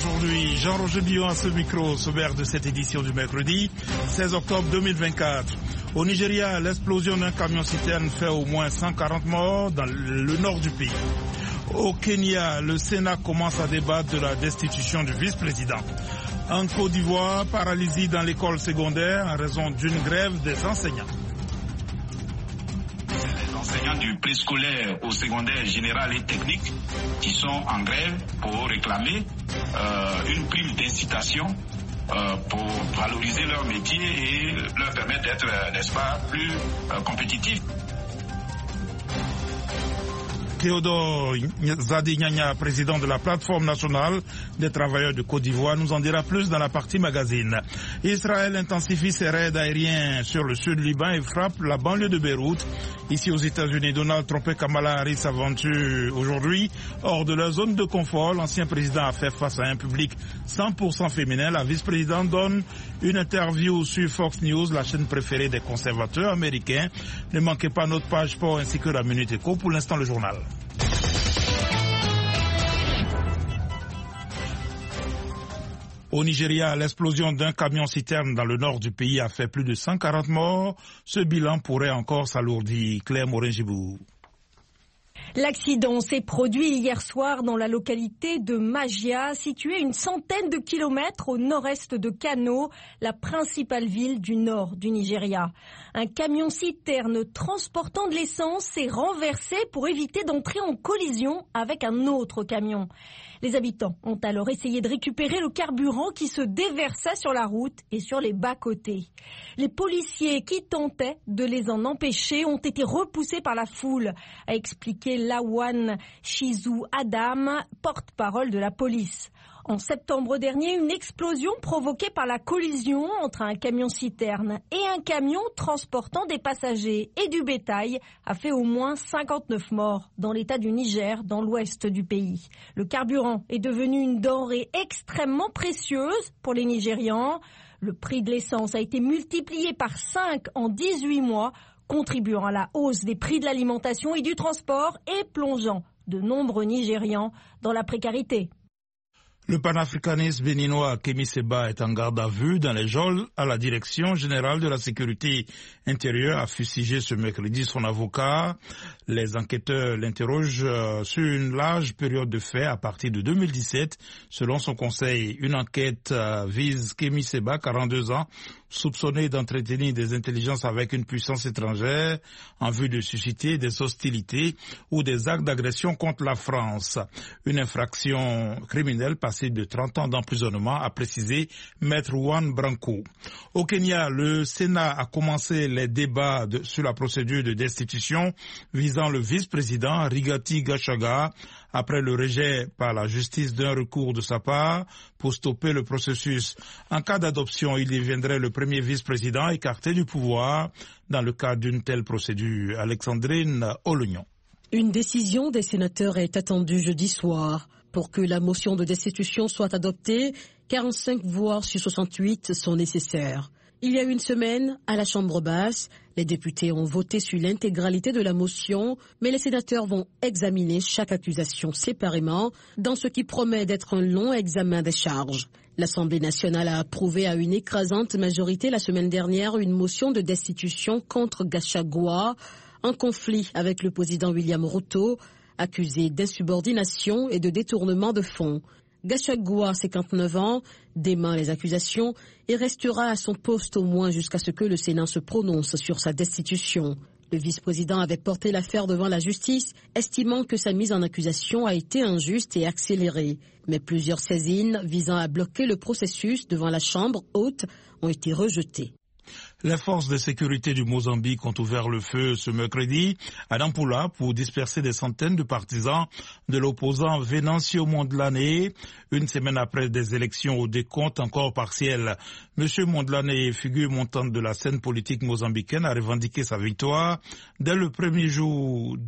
aujourd'hui. Jean-Roger Billon à ce micro, sommaire de cette édition du mercredi 16 octobre 2024. Au Nigeria, l'explosion d'un camion-citerne fait au moins 140 morts dans le nord du pays. Au Kenya, le Sénat commence à débattre de la destitution du vice-président. En Côte d'Ivoire, paralysie dans l'école secondaire en raison d'une grève des enseignants. Les enseignants du préscolaire au secondaire général et technique qui sont en grève pour réclamer une prime d'incitation pour valoriser leur métier et leur permettre d'être, n'est-ce pas, plus compétitifs. Théodore Zadignagna, président de la plateforme nationale des travailleurs de Côte d'Ivoire, nous en dira plus dans la partie magazine. Israël intensifie ses raids aériens sur le sud Liban et frappe la banlieue de Beyrouth. Ici aux États-Unis, Donald Trump et Kamala Harris s'aventurent aujourd'hui hors de leur zone de confort. L'ancien président a fait face à un public 100% féminin. La vice-présidente donne une interview sur Fox News, la chaîne préférée des conservateurs américains. Ne manquez pas notre page sport ainsi que la Minute Éco. Pour l'instant, le journal. Au Nigeria, l'explosion d'un camion-citerne dans le nord du pays a fait plus de 140 morts. Ce bilan pourrait encore s'alourdir. Claire Morin-Gibou. L'accident s'est produit hier soir dans la localité de Magia, située à une centaine de kilomètres au nord-est de Kano, la principale ville du nord du Nigeria. Un camion-citerne transportant de l'essence s'est renversé pour éviter d'entrer en collision avec un autre camion. Les habitants ont alors essayé de récupérer le carburant qui se déversa sur la route et sur les bas-côtés. Les policiers qui tentaient de les en empêcher ont été repoussés par la foule, a expliqué Lawan Shizu Adam, porte-parole de la police. En septembre dernier, une explosion provoquée par la collision entre un camion-citerne et un camion transportant des passagers et du bétail a fait au moins 59 morts dans l'état du Niger, dans l'ouest du pays. Le carburant est devenu une denrée extrêmement précieuse pour les Nigérians. Le prix de l'essence a été multiplié par 5 en 18 mois, contribuant à la hausse des prix de l'alimentation et du transport et plongeant de nombreux Nigérians dans la précarité. Le panafricaniste béninois Kémy Séba est en garde à vue dans les geôles à la Direction générale de la sécurité intérieure, a fustigé ce mercredi son avocat. Les enquêteurs l'interrogent sur une large période de faits à partir de 2017. Selon son conseil, une enquête vise Kémy Séba, 42 ans, soupçonné d'entretenir des intelligences avec une puissance étrangère en vue de susciter des hostilités ou des actes d'agression contre la France. Une infraction criminelle passée de 30 ans d'emprisonnement, a précisé Maître Juan Branco. Au Kenya, le Sénat a commencé les débats sur la procédure de destitution visant le vice-président Rigathi Gachagua après le rejet par la justice d'un recours de sa part pour stopper le processus. En cas d'adoption, il deviendrait le premier vice-président écarté du pouvoir dans le cadre d'une telle procédure. Alexandrine Olognon. Une décision des sénateurs est attendue jeudi soir. Pour que la motion de destitution soit adoptée, 45 voix sur 68 sont nécessaires. Il y a une semaine, à la Chambre basse, les députés ont voté sur l'intégralité de la motion, mais les sénateurs vont examiner chaque accusation séparément, dans ce qui promet d'être un long examen des charges. L'Assemblée nationale a approuvé à une écrasante majorité la semaine dernière une motion de destitution contre Gachagua, en conflit avec le président William Ruto, accusé d'insubordination et de détournement de fonds. Gachagua, 59 ans, dément les accusations et restera à son poste au moins jusqu'à ce que le Sénat se prononce sur sa destitution. Le vice-président avait porté l'affaire devant la justice, estimant que sa mise en accusation a été injuste et accélérée. Mais plusieurs saisines visant à bloquer le processus devant la Chambre haute ont été rejetées. Les forces de sécurité du Mozambique ont ouvert le feu ce mercredi à Nampula pour disperser des centaines de partisans de l'opposant Venancio Mondlane, une semaine après des élections au décompte encore partiel. Monsieur Mondlane, figure montante de la scène politique mozambicaine, a revendiqué sa victoire dès le jour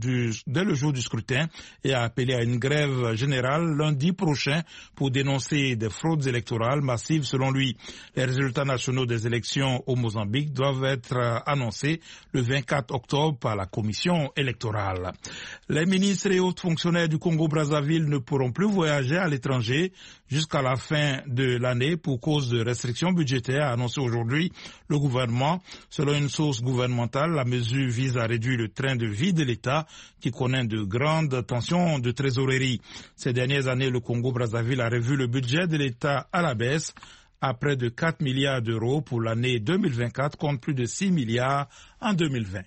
du scrutin et a appelé à une grève générale lundi prochain pour dénoncer des fraudes électorales massives selon lui. Les résultats nationaux des élections au Mozambique publics doivent être annoncés le 24 octobre par la commission électorale. Les ministres et autres fonctionnaires du Congo-Brazzaville ne pourront plus voyager à l'étranger jusqu'à la fin de l'année pour cause de restrictions budgétaires annoncées aujourd'hui le gouvernement. Selon une source gouvernementale, la mesure vise à réduire le train de vie de l'État qui connaît de grandes tensions de trésorerie. Ces dernières années, le Congo-Brazzaville a revu le budget de l'État à la baisse à près de 4 milliards d'euros pour l'année 2024 contre plus de 6 milliards en 2020.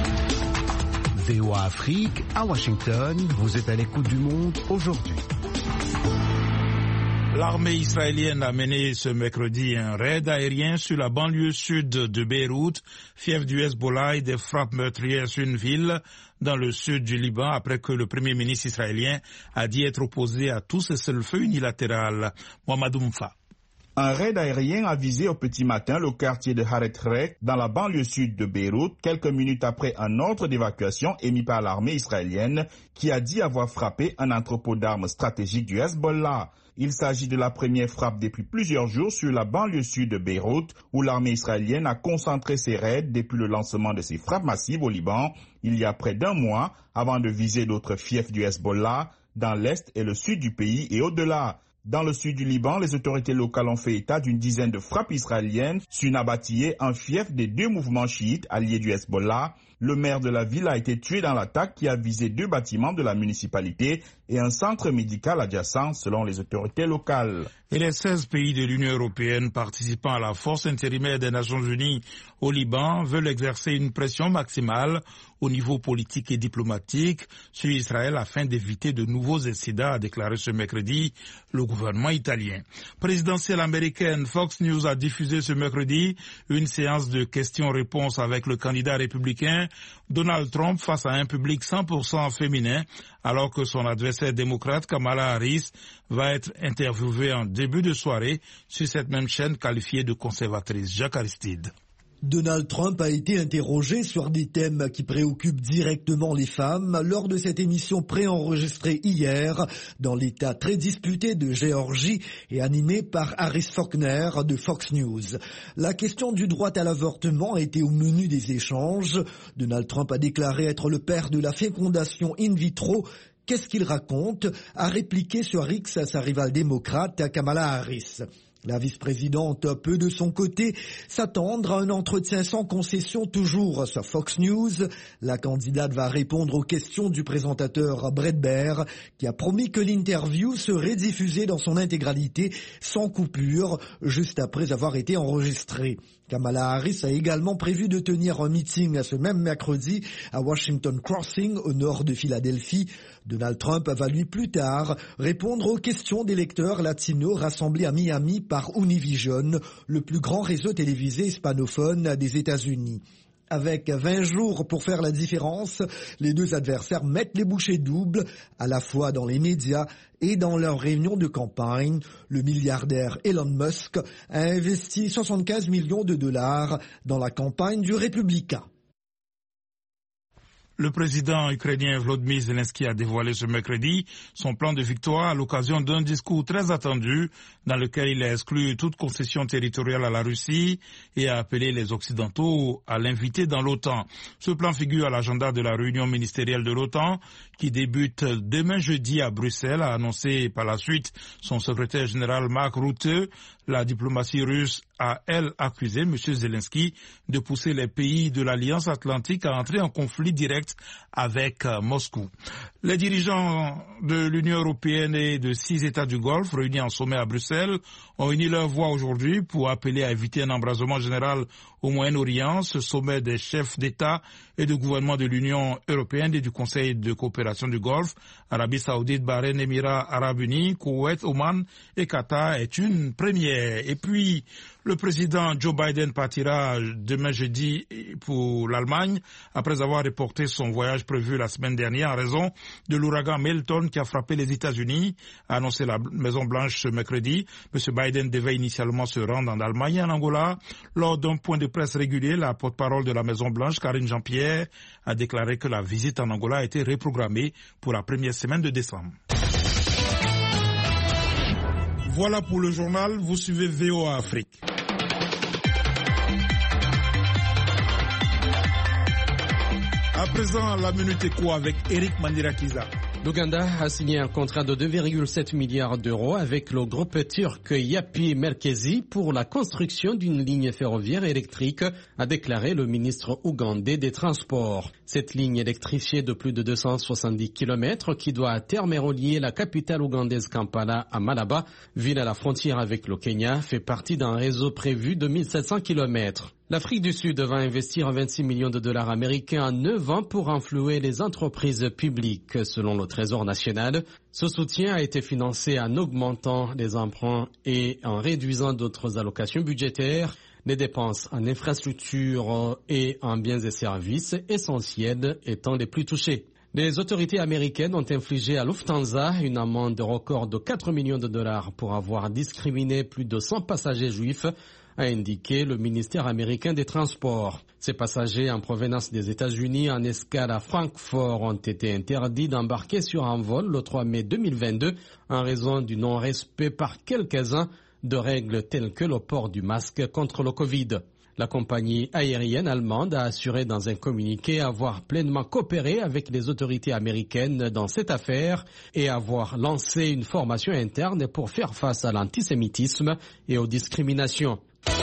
VOA Afrique, à Washington, vous êtes à l'écoute du monde aujourd'hui. L'armée israélienne a mené ce mercredi un raid aérien sur la banlieue sud de Beyrouth, fief du Hezbollah, et des frappes meurtrières sur une ville dans le sud du Liban après que le premier ministre israélien a dit être opposé à tout cessez-le-feu unilatéral. Mohamedou Moufa. Un raid aérien a visé au petit matin le quartier de Haret Rek dans la banlieue sud de Beyrouth, quelques minutes après un ordre d'évacuation émis par l'armée israélienne qui a dit avoir frappé un entrepôt d'armes stratégique du Hezbollah. Il s'agit de la première frappe depuis plusieurs jours sur la banlieue sud de Beyrouth, où l'armée israélienne a concentré ses raids depuis le lancement de ses frappes massives au Liban, il y a près d'un mois, avant de viser d'autres fiefs du Hezbollah dans l'est et le sud du pays et au-delà. Dans le sud du Liban, les autorités locales ont fait état d'une dizaine de frappes israéliennes sur Nabatiyeh, un fief des deux mouvements chiites alliés du Hezbollah. Le maire de la ville a été tué dans l'attaque qui a visé 2 bâtiments de la municipalité et un centre médical adjacent selon les autorités locales. Et les 16 pays de l'Union européenne participant à la force intérimaire des Nations Unies au Liban veulent exercer une pression maximale au niveau politique et diplomatique sur Israël afin d'éviter de nouveaux incidents, a déclaré ce mercredi le gouvernement italien. Présidentielle américaine, Fox News a diffusé ce mercredi une séance de questions-réponses avec le candidat républicain Donald Trump face à un public 100% féminin, alors que son adversaire démocrate Kamala Harris va être interviewé en début de soirée sur cette même chaîne qualifiée de conservatrice. Jacques Aristide. Donald Trump a été interrogé sur des thèmes qui préoccupent directement les femmes lors de cette émission préenregistrée hier dans l'État très disputé de Géorgie et animée par Harris Faulkner de Fox News. La question du droit à l'avortement a été au menu des échanges. Donald Trump a déclaré être le père de la fécondation in vitro. Qu'est-ce qu'il raconte? A répliqué sur X sa rivale démocrate Kamala Harris. La vice-présidente peut de son côté s'attendre à un entretien sans concession toujours sur Fox News. La candidate va répondre aux questions du présentateur Bret Baier qui a promis que l'interview serait diffusée dans son intégralité sans coupure juste après avoir été enregistrée. Kamala Harris a également prévu de tenir un meeting ce même mercredi à Washington Crossing au nord de Philadelphie. Donald Trump va lui plus tard répondre aux questions des lecteurs latinos rassemblés à Miami par Univision, le plus grand réseau télévisé hispanophone des États-Unis. Avec 20 jours pour faire la différence, les deux adversaires mettent les bouchées doubles, à la fois dans les médias et dans leurs réunions de campagne. Le milliardaire Elon Musk a investi 75 millions de dollars dans la campagne du républicain. Le président ukrainien Volodymyr Zelensky a dévoilé ce mercredi son plan de victoire à l'occasion d'un discours très attendu dans lequel il a exclu toute concession territoriale à la Russie et a appelé les Occidentaux à l'inviter dans l'OTAN. Ce plan figure à l'agenda de la réunion ministérielle de l'OTAN qui débute demain jeudi à Bruxelles, a annoncé par la suite son secrétaire général Mark Rutte. La diplomatie russe a, elle, accusé M. Zelensky de pousser les pays de l'Alliance Atlantique à entrer en conflit direct avec Moscou. Les dirigeants de l'Union européenne et de 6 États du Golfe réunis en sommet à Bruxelles ont uni leur voix aujourd'hui pour appeler à éviter un embrasement général au Moyen-Orient. Ce sommet des chefs d'État et de gouvernement de l'Union européenne et du Conseil de coopération du Golfe, Arabie Saoudite, Bahreïn, Émirats Arabes Unis, Koweït, Oman et Qatar est une première. Et puis, le président Joe Biden partira demain jeudi pour l'Allemagne après avoir reporté son voyage prévu la semaine dernière en raison de l'ouragan Milton qui a frappé les États-Unis, a annoncé la Maison-Blanche ce mercredi. M. Biden devait initialement se rendre en Allemagne et en Angola. Lors d'un point de presse régulier, la porte-parole de la Maison-Blanche, Karine Jean-Pierre, a déclaré que la visite en Angola a été reprogrammée pour la première semaine de décembre. Voilà pour le journal, vous suivez VOA Afrique. À présent, la Minute Éco avec Eric Mandirakiza. L'Ouganda a signé un contrat de 2,7 milliards d'euros avec le groupe turc Yapi Merkezi pour la construction d'une ligne ferroviaire électrique, a déclaré le ministre ougandais des Transports. Cette ligne électrifiée de plus de 270 km qui doit à terme relier la capitale ougandaise Kampala à Malaba, ville à la frontière avec le Kenya, fait partie d'un réseau prévu de 1700 km. L'Afrique du Sud va investir 26 millions de dollars américains en 9 ans pour influer les entreprises publiques, selon le Trésor national. Ce soutien a été financé en augmentant les emprunts et en réduisant d'autres allocations budgétaires, les dépenses en infrastructures et en biens et services essentiels étant les plus touchés. Les autorités américaines ont infligé à Lufthansa une amende record de 4 millions de dollars pour avoir discriminé plus de 100 passagers juifs, a indiqué le ministère américain des Transports. Ces passagers en provenance des États-Unis en escale à Francfort ont été interdits d'embarquer sur un vol le 3 mai 2022 en raison du non-respect par quelques-uns de règles telles que le port du masque contre le Covid. La compagnie aérienne allemande a assuré dans un communiqué avoir pleinement coopéré avec les autorités américaines dans cette affaire et avoir lancé une formation interne pour faire face à l'antisémitisme et aux discriminations.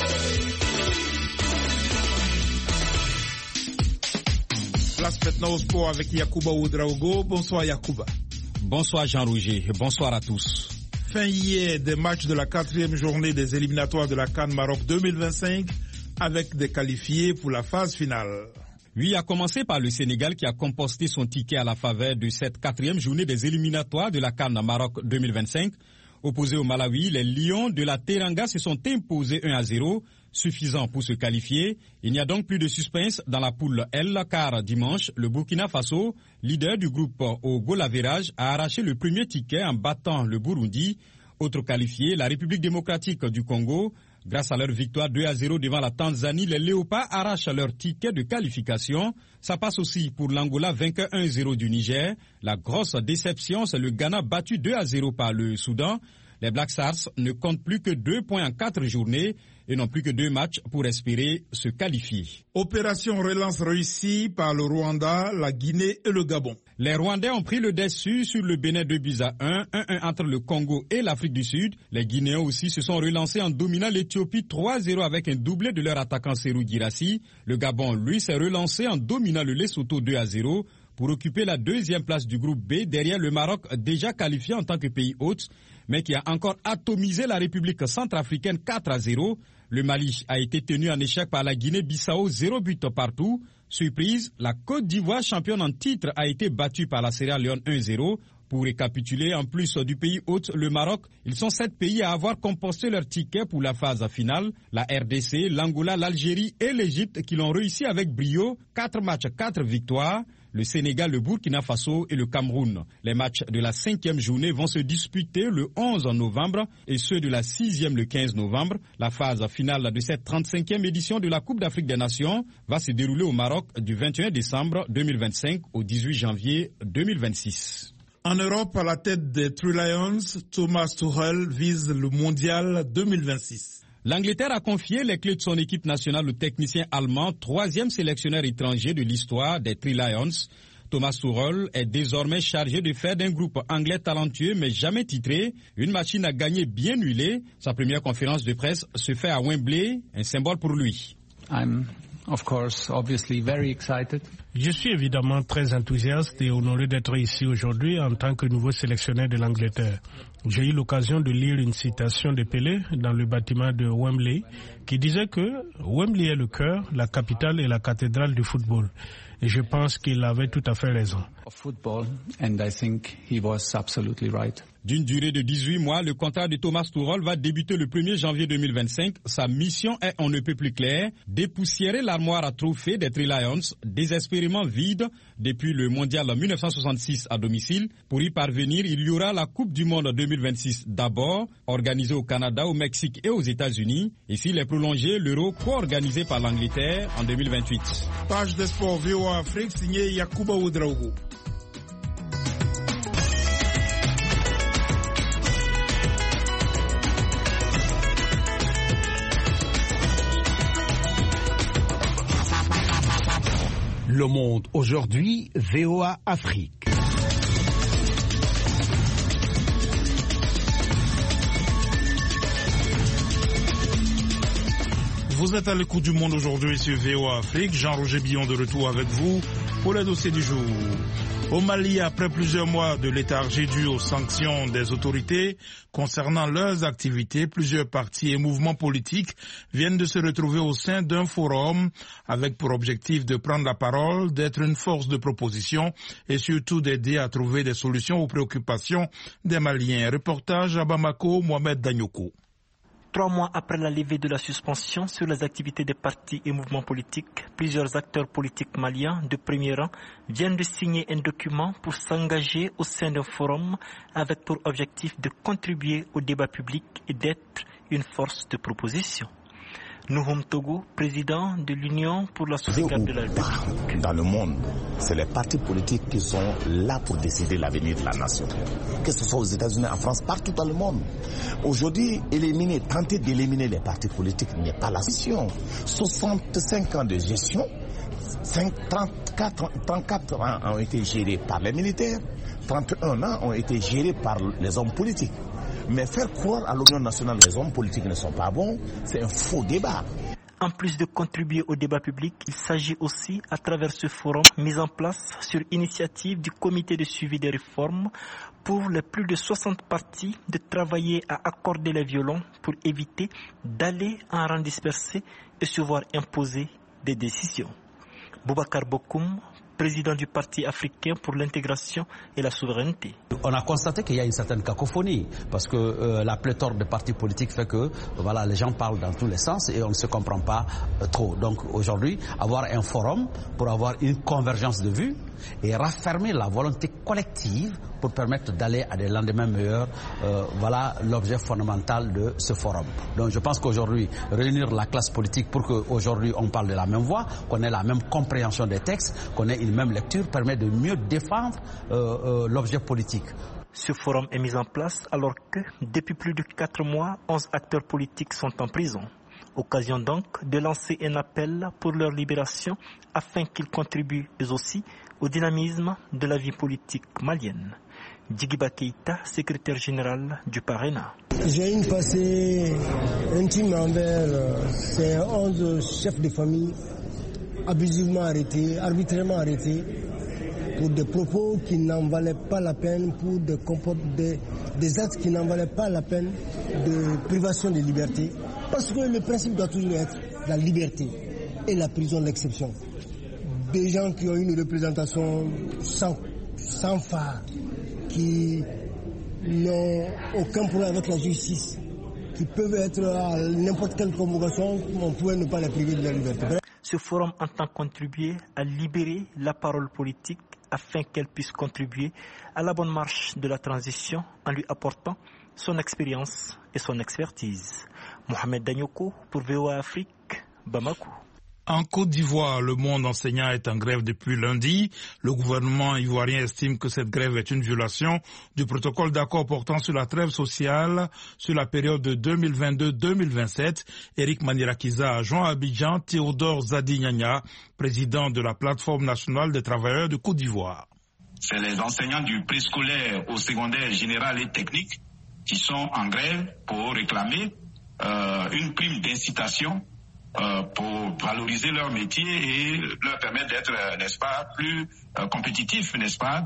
Place maintenant au sport avec Yacouba Ouedraogo. Bonsoir Yacouba. Bonsoir Jean-Rouget, bonsoir à tous. Fin hier des matchs de la 4e journée des éliminatoires de la CAN Maroc 2025 avec des qualifiés pour la phase finale. Oui, à commencer par le Sénégal qui a composté son ticket à la faveur de cette 4e journée des éliminatoires de la CAN Maroc 2025. Opposés au Malawi, les Lions de la Teranga se sont imposés 1-0, suffisant pour se qualifier. Il n'y a donc plus de suspense dans la poule L, car dimanche, le Burkina Faso, leader du groupe au goal average, a arraché le premier ticket en battant le Burundi. Autre qualifié, la République démocratique du Congo. Grâce à leur victoire 2-0 devant la Tanzanie, les Léopards arrachent leur ticket de qualification. Ça passe aussi pour l'Angola, vainqueur 1-0 du Niger. La grosse déception, c'est le Ghana battu 2-0 par le Soudan. Les Black Stars ne comptent plus que 2 points en 4 journées et n'ont plus que 2 matchs pour espérer se qualifier. Opération relance réussie par le Rwanda, la Guinée et le Gabon. Les Rwandais ont pris le dessus sur le Bénin 2-1, 1-1 entre le Congo et l'Afrique du Sud. Les Guinéens aussi se sont relancés en dominant l'Éthiopie 3-0 avec un doublé de leur attaquant Serou Girassi. Le Gabon, lui, s'est relancé en dominant le Lesotho 2-0 pour occuper la 2e place du groupe B derrière le Maroc déjà qualifié en tant que pays hôte, mais qui a encore atomisé la République centrafricaine 4-0. Le Mali a été tenu en échec par la Guinée-Bissau, 0 but partout. Surprise, la Côte d'Ivoire, championne en titre, a été battue par la Sierra Leone 1-0. Pour récapituler, en plus du pays hôte, le Maroc, ils sont 7 pays à avoir composté leur ticket pour la phase finale. La RDC, l'Angola, l'Algérie et l'Égypte qui l'ont réussi avec brio. 4 matchs, 4 victoires. Le Sénégal, le Burkina Faso et le Cameroun. Les matchs de la 5e journée vont se disputer le 11 novembre et ceux de la 6e le 15 novembre. La phase finale de cette 35e édition de la Coupe d'Afrique des Nations va se dérouler au Maroc du 21 décembre 2025 au 18 janvier 2026. En Europe, à la tête des Three Lions, Thomas Tuchel vise le mondial 2026. L'Angleterre a confié les clés de son équipe nationale au technicien allemand, 3e sélectionneur étranger de l'histoire des Three Lions. Thomas Tuchel est désormais chargé de faire d'un groupe anglais talentueux mais jamais titré une machine à gagner bien huilée. Sa première conférence de presse se fait à Wembley, un symbole pour lui. Je suis évidemment très enthousiaste et honoré d'être ici aujourd'hui en tant que nouveau sélectionneur de l'Angleterre. J'ai eu l'occasion de lire une citation de Pelé dans le bâtiment de Wembley qui disait que Wembley est le cœur, la capitale et la cathédrale du football. Et je pense qu'il avait tout à fait raison. D'une durée de 18 mois, le contrat de Thomas Tuchel va débuter le 1er janvier 2025. Sa mission est on ne peut plus claire, dépoussiérer l'armoire à trophées des Three Lions, désespérément vide depuis le mondial 1966 à domicile. Pour y parvenir, il y aura la Coupe du Monde 2026 d'abord, organisée au Canada, au Mexique et aux États-Unis. Et s'il est prolongé, l'Euro co-organisé par l'Angleterre en 2028. Page des sports VOA Afrique, signé Yacouba Ouedraogo. Le Monde aujourd'hui, VOA Afrique. Vous êtes à l'écoute du Monde aujourd'hui sur VOA Afrique. Jean-Roger Billon de retour avec vous pour le dossier du jour. Au Mali, après plusieurs mois de léthargie due aux sanctions des autorités concernant leurs activités, plusieurs partis et mouvements politiques viennent de se retrouver au sein d'un forum avec pour objectif de prendre la parole, d'être une force de proposition et surtout d'aider à trouver des solutions aux préoccupations des Maliens. Reportage à Bamako, Mohamed Danyoko. 3 mois après la levée de la suspension sur les activités des partis et mouvements politiques, plusieurs acteurs politiques maliens de premier rang viennent de signer un document pour s'engager au sein d'un forum avec pour objectif de contribuer au débat public et d'être une force de proposition. Nouhoum Togo, président de l'Union pour la sauvegarde de la République. Dans le monde, c'est les partis politiques qui sont là pour décider l'avenir de la nation. Que ce soit aux États-Unis, en France, partout dans le monde. Aujourd'hui, tenter d'éliminer les partis politiques n'est pas la solution. 65 ans de gestion, 34 ans ont été gérés par les militaires, 31 ans ont été gérés par les hommes politiques. Mais faire croire à l'Union nationale que les hommes politiques ne sont pas bons, c'est un faux débat. En plus de contribuer au débat public, il s'agit aussi, à travers ce forum, mis en place sur initiative du comité de suivi des réformes, pour les plus de 60 partis, de travailler à accorder les violons pour éviter d'aller en rang dispersé et se voir imposer des décisions. Boubacar Bokoum, président du Parti africain pour l'intégration et la souveraineté. On a constaté qu'il y a une certaine cacophonie parce que la pléthore de partis politiques fait que les gens parlent dans tous les sens et on ne se comprend pas trop. Donc aujourd'hui, avoir un forum pour avoir une convergence de vues et raffermer la volonté collective pour permettre d'aller à des lendemains meilleurs, voilà l'objet fondamental de ce forum. Donc je pense qu'aujourd'hui, réunir la classe politique pour qu'aujourd'hui on parle de la même voix, qu'on ait la même compréhension des textes, qu'on ait une même lecture, permet de mieux défendre l'objet politique. Ce forum est mis en place alors que, depuis plus de 4 mois, 11 acteurs politiques sont en prison. Occasion donc de lancer un appel pour leur libération afin qu'ils contribuent eux aussi au dynamisme de la vie politique malienne. Djigiba Keïta, secrétaire général du Parena. J'ai une passée intime envers ces 11 chefs de famille abusivement arrêtés, arbitrairement arrêtés, pour des propos qui n'en valaient pas la peine, pour des actes qui n'en valaient pas la peine de privation de liberté. Parce que le principe doit toujours être la liberté et la prison l'exception. Des gens qui ont une représentation sans phare, qui n'ont aucun problème avec la justice, qui peuvent être à n'importe quelle convocation, on pourrait ne pas les priver de la liberté. Ce forum entend contribuer à libérer la parole politique afin qu'elle puisse contribuer à la bonne marche de la transition en lui apportant son expérience et son expertise. Mohamed Danyoko pour VOA Afrique, Bamako. En Côte d'Ivoire, le monde enseignant est en grève depuis lundi. Le gouvernement ivoirien estime que cette grève est une violation du protocole d'accord portant sur la trêve sociale sur la période de 2022-2027. Eric Manirakiza a joint à Abidjan Théodore Zadignagna, président de la plateforme nationale des travailleurs de Côte d'Ivoire. C'est les enseignants du préscolaire au secondaire général et technique qui sont en grève pour réclamer une prime d'incitation pour valoriser leur métier et leur permettre d'être, n'est-ce pas, plus compétitifs, n'est-ce pas,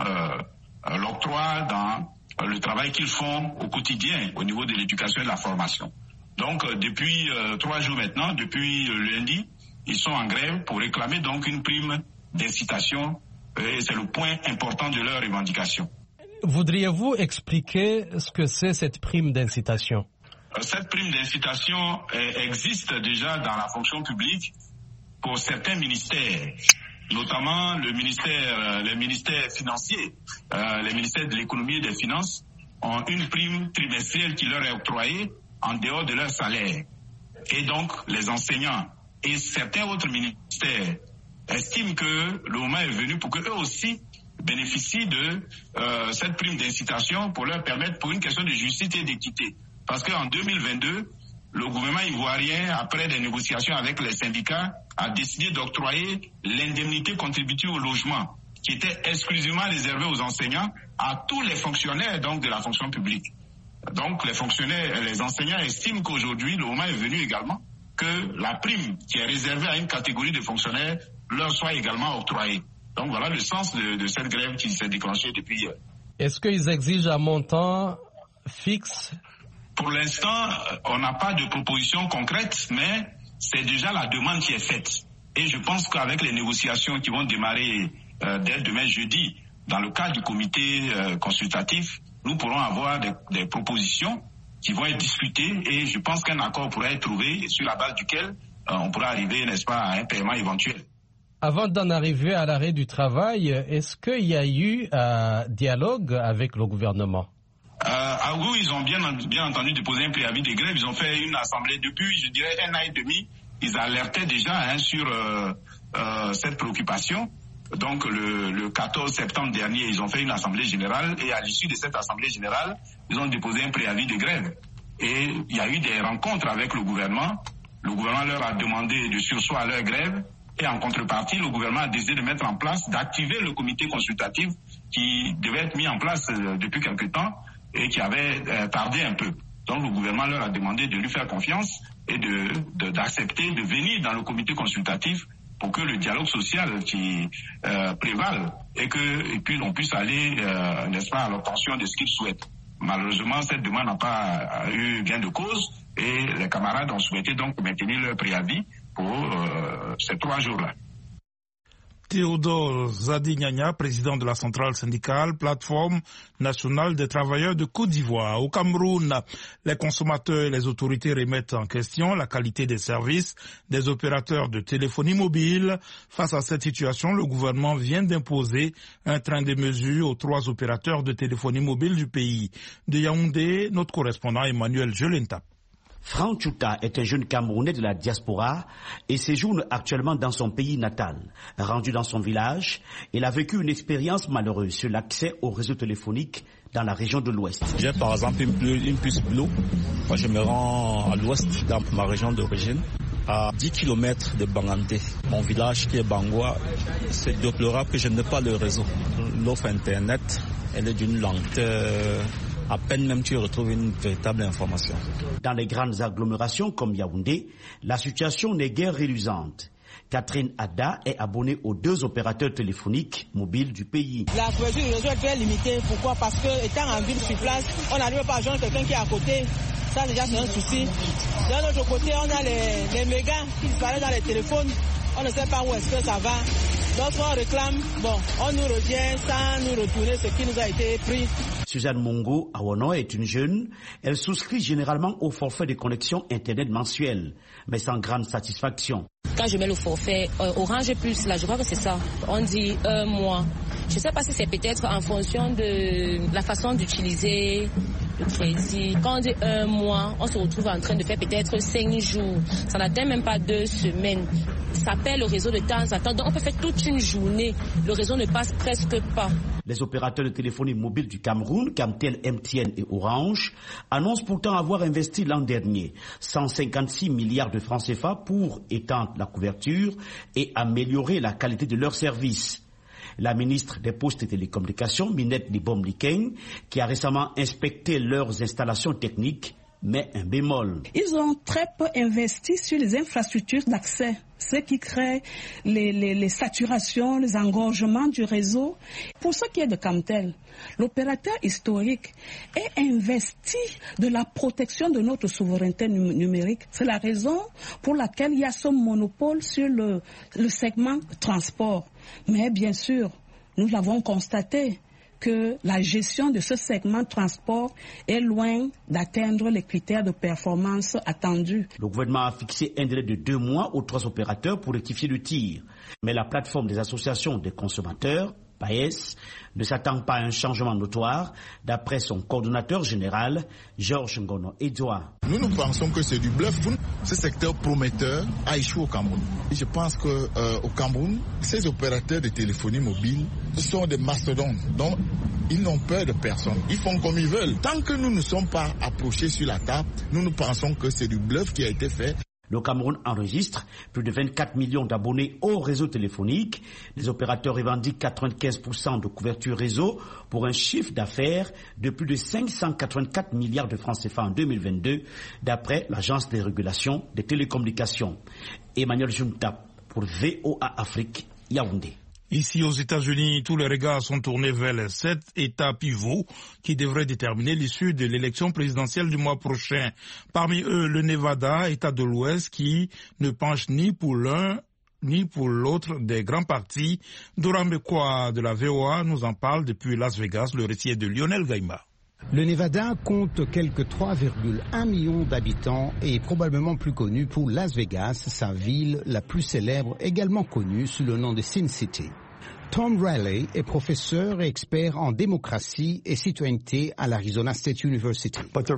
dans l'octroi, dans le travail qu'ils font au quotidien au niveau de l'éducation et de la formation. Donc, depuis 3 jours maintenant, depuis lundi, ils sont en grève pour réclamer donc une prime d'incitation et c'est le point important de leur revendication. Voudriez-vous expliquer ce que c'est cette prime d'incitation ? Cette prime d'incitation existe déjà dans la fonction publique pour certains ministères, notamment les ministères financiers, les ministères de l'économie et des finances ont une prime trimestrielle qui leur est octroyée en dehors de leur salaire. Et donc, les enseignants et certains autres ministères estiment que le moment est venu pour qu'eux aussi bénéficient de cette prime d'incitation pour leur permettre, pour une question de justice et d'équité. Parce qu'en 2022, le gouvernement ivoirien, après des négociations avec les syndicats, a décidé d'octroyer l'indemnité contributive au logement, qui était exclusivement réservée aux enseignants, à tous les fonctionnaires donc de la fonction publique. Donc les fonctionnaires, les enseignants estiment qu'aujourd'hui, le moment est venu également que la prime qui est réservée à une catégorie de fonctionnaires leur soit également octroyée. Donc voilà le sens de cette grève qui s'est déclenchée depuis hier. Est-ce qu'ils exigent un montant fixe? Pour l'instant, on n'a pas de proposition concrète, mais c'est déjà la demande qui est faite. Et je pense qu'avec les négociations qui vont démarrer dès demain jeudi, dans le cadre du comité consultatif, nous pourrons avoir des propositions qui vont être discutées et je pense qu'un accord pourrait être trouvé sur la base duquel on pourra arriver, n'est-ce pas, à un paiement éventuel. Avant d'en arriver à l'arrêt du travail, est-ce qu'il y a eu un dialogue avec le gouvernement? Oui, ils ont bien entendu déposer un préavis de grève. Ils ont fait une assemblée depuis, je dirais, 1 an et demi. Ils alertaient déjà sur cette préoccupation. Donc le 14 septembre dernier, ils ont fait une assemblée générale et à l'issue de cette assemblée générale, ils ont déposé un préavis de grève. Et il y a eu des rencontres avec le gouvernement. Le gouvernement leur a demandé de surseoir à leur grève. Et en contrepartie, le gouvernement a décidé de mettre en place, d'activer le comité consultatif qui devait être mis en place depuis quelque temps et qui avait tardé un peu. Donc le gouvernement leur a demandé de lui faire confiance et d'accepter de venir dans le comité consultatif pour que le dialogue social qui prévale et qu'on puisse aller, n'est-ce pas, à l'obtention de ce qu'ils souhaitent. Malheureusement, cette demande n'a pas eu gain de cause et les camarades ont souhaité donc maintenir leur préavis pour ces 3 jours-là. Théodore Zadignagna, président de la centrale syndicale Plateforme nationale des travailleurs de Côte d'Ivoire. Au Cameroun, les consommateurs et les autorités remettent en question la qualité des services des opérateurs de téléphonie mobile. Face à cette situation, le gouvernement vient d'imposer un train de mesures aux 3 opérateurs de téléphonie mobile du pays. De Yaoundé, notre correspondant Emmanuel Jolenta. Franck Chouta est un jeune Camerounais de la diaspora et séjourne actuellement dans son pays natal. Rendu dans son village, il a vécu une expérience malheureuse sur l'accès au réseau téléphonique dans la région de l'Ouest. J'ai par exemple une puce bleue. Moi, je me rends à l'Ouest, dans ma région d'origine, à 10 km de Bangandé. Mon village qui est Bangwa, c'est déplorable que je n'ai pas le réseau. L'offre Internet, elle est d'une lenteur. À peine même tu retrouves une véritable information. Dans les grandes agglomérations comme Yaoundé, la situation n'est guère reluisante. Catherine Adda est abonnée aux 2 opérateurs téléphoniques mobiles du pays. La couverture du réseau est très limitée. Pourquoi? Parce que étant en ville sur place, on n'arrive pas à joindre quelqu'un qui est à côté. Ça déjà c'est un souci. D'un autre côté, on a les mégas qui disparaissent dans les téléphones. On ne sait pas où est-ce que ça va. Lorsqu'on réclame, on nous revient sans nous retourner ce qui nous a été pris. Suzanne Mongo Awono est une jeune. Elle souscrit généralement au forfait de connexion Internet mensuel, mais sans grande satisfaction. Quand je mets le forfait Orange Plus, là, je crois que c'est ça. On dit 1 mois. Je ne sais pas si c'est peut-être en fonction de la façon d'utiliser le crédit. Quand on dit 1 mois, on se retrouve en train de faire peut-être 5 jours. Ça n'atteint même pas 2 semaines. Ça perd le réseau de temps en temps. Donc on peut faire toute une journée. Le réseau ne passe presque pas. Les opérateurs de téléphonie mobile du Cameroun, Camtel, MTN et Orange, annoncent pourtant avoir investi l'an dernier 156 milliards de francs CFA pour étendre la couverture et améliorer la qualité de leurs services. La ministre des Postes et Télécommunications, Minette Libom-Likeng, qui a récemment inspecté leurs installations techniques, met un bémol. Ils ont très peu investi sur les infrastructures d'accès, ce qui crée les saturations, les engorgements du réseau. Pour ce qui est de Camtel, l'opérateur historique est investi de la protection de notre souveraineté numérique. C'est la raison pour laquelle il y a ce monopole sur le segment transport. Mais bien sûr, nous l'avons constaté, que la gestion de ce segment de transport est loin d'atteindre les critères de performance attendus. Le gouvernement a fixé un délai de 2 mois aux 3 opérateurs pour rectifier le tir. Mais la plateforme des associations des consommateurs, Paes ne s'attend pas à un changement notoire, d'après son coordonnateur général, Georges Ngono Edouard. Nous pensons que c'est du bluff. Ce secteur prometteur a échoué au Cameroun. Je pense qu'au Cameroun, ces opérateurs de téléphonie mobile sont des mastodontes. Donc, ils n'ont peur de personne. Ils font comme ils veulent. Tant que nous ne sommes pas approchés sur la table, nous pensons que c'est du bluff qui a été fait. Le Cameroun enregistre plus de 24 millions d'abonnés au réseau téléphonique. Les opérateurs revendiquent 95% de couverture réseau pour un chiffre d'affaires de plus de 584 milliards de francs CFA en 2022, d'après l'Agence des régulations des télécommunications. Emmanuel Junta pour VOA Afrique, Yaoundé. Ici aux États-Unis, tous les regards sont tournés vers les 7 États pivots qui devraient déterminer l'issue de l'élection présidentielle du mois prochain. Parmi eux, le Nevada, État de l'Ouest, qui ne penche ni pour l'un ni pour l'autre des grands partis. Dora Mekwa de la VOA nous en parle depuis Las Vegas. Le récit est de Lionel Gaïma. Le Nevada compte quelques 3,1 millions d'habitants et est probablement plus connu pour Las Vegas, sa ville la plus célèbre, également connue sous le nom de Sin City. Tom Riley est professeur et expert en démocratie et citoyenneté à l'Arizona State University.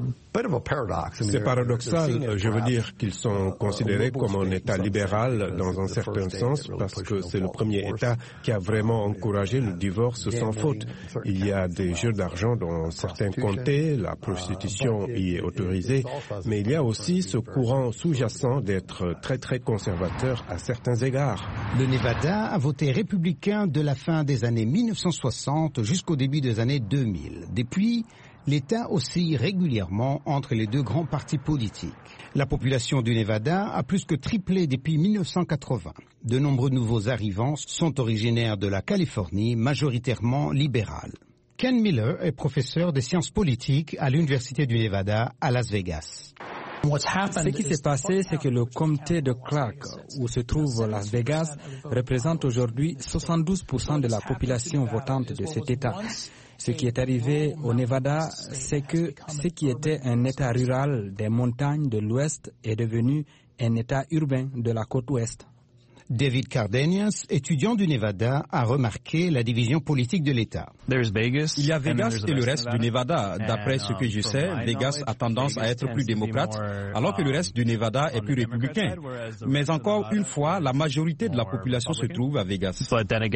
C'est paradoxal, je veux dire qu'ils sont considérés comme un État libéral dans un certain sens parce que c'est le premier État qui a vraiment encouragé le divorce sans faute. Il y a des jeux d'argent dans certains comtés, la prostitution y est autorisée, mais il y a aussi ce courant sous-jacent d'être très très conservateur à certains égards. Le Nevada a voté républicain de la fin des années 1960 jusqu'au début des années 2000. Depuis, l'État oscille régulièrement entre les deux grands partis politiques. La population du Nevada a plus que triplé depuis 1980. De nombreux nouveaux arrivants sont originaires de la Californie, majoritairement libérale. Ken Miller est professeur de sciences politiques à l'Université du Nevada à Las Vegas. Ce qui s'est passé, c'est que le comté de Clark, où se trouve Las Vegas, représente aujourd'hui 72% de la population votante de cet État. Ce qui est arrivé au Nevada, c'est que ce qui était un État rural des montagnes de l'Ouest est devenu un État urbain de la côte Ouest. David Cardenas, étudiant du Nevada, a remarqué la division politique de l'État. Il y a Vegas et le reste du Nevada. D'après ce que je sais, Vegas a tendance à être plus démocrate, alors que le reste du Nevada est plus républicain. Mais encore une fois, la majorité de la population se trouve à Vegas.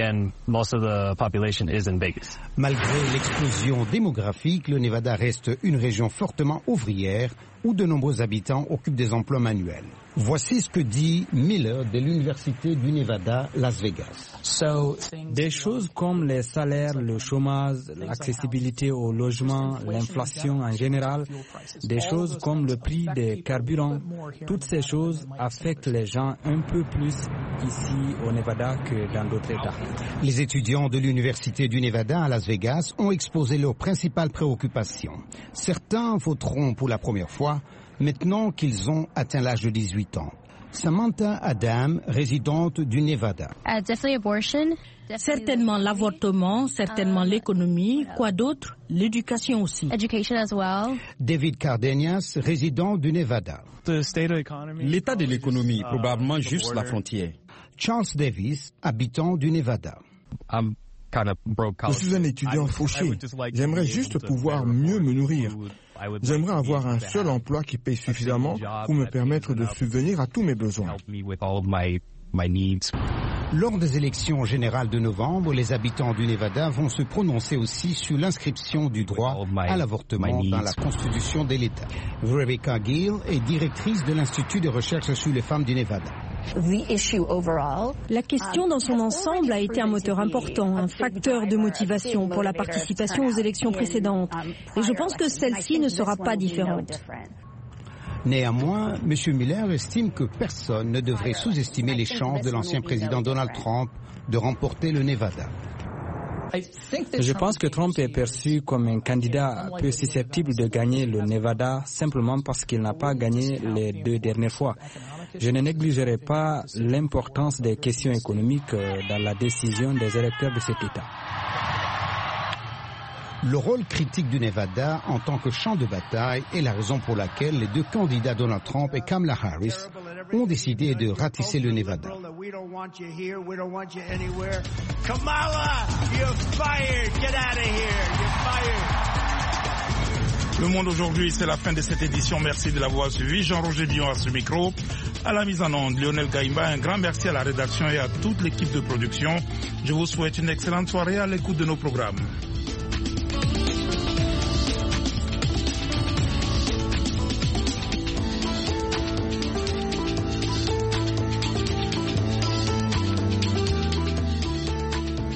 Malgré l'explosion démographique, le Nevada reste une région fortement ouvrière où de nombreux habitants occupent des emplois manuels. Voici ce que dit Miller de l'Université du Nevada, Las Vegas. Des choses comme les salaires, le chômage, l'accessibilité au logement, l'inflation en général, des choses comme le prix des carburants, toutes ces choses affectent les gens un peu plus ici au Nevada que dans d'autres États. Les étudiants de l'Université du Nevada à Las Vegas ont exposé leurs principales préoccupations. Certains voteront pour la première fois, maintenant qu'ils ont atteint l'âge de 18 ans. Samantha Adam, résidente du Nevada. Certainement l'avortement, certainement l'économie, quoi d'autre? L'éducation aussi. David Cardenas, résident du Nevada. L'état de l'économie, probablement juste la frontière. Charles Davis, habitant du Nevada. Je suis un étudiant fauché. J'aimerais juste pouvoir mieux me nourrir. J'aimerais avoir un seul emploi qui paye suffisamment pour me permettre de subvenir à tous mes besoins. Lors des élections générales de novembre, les habitants du Nevada vont se prononcer aussi sur l'inscription du droit à l'avortement dans la constitution de l'État. Rebecca Gill est directrice de l'Institut de recherche sur les femmes du Nevada. La question dans son ensemble a été un moteur important, un facteur de motivation pour la participation aux élections précédentes. Et je pense que celle-ci ne sera pas différente. Néanmoins, M. Miller estime que personne ne devrait sous-estimer les chances de l'ancien président Donald Trump de remporter le Nevada. Je pense que Trump est perçu comme un candidat peu susceptible de gagner le Nevada simplement parce qu'il n'a pas gagné les 2 dernières fois. Je ne négligerai pas l'importance des questions économiques dans la décision des électeurs de cet État. Le rôle critique du Nevada en tant que champ de bataille est la raison pour laquelle les 2 candidats Donald Trump et Kamala Harris ont décidé de ratisser le Nevada. Le Monde aujourd'hui, c'est la fin de cette édition. Merci de l'avoir suivi. Jean-Roger Billon à ce micro. À la mise en onde, Lionel Gaïmba. Un grand merci à la rédaction et à toute l'équipe de production. Je vous souhaite une excellente soirée à l'écoute de nos programmes.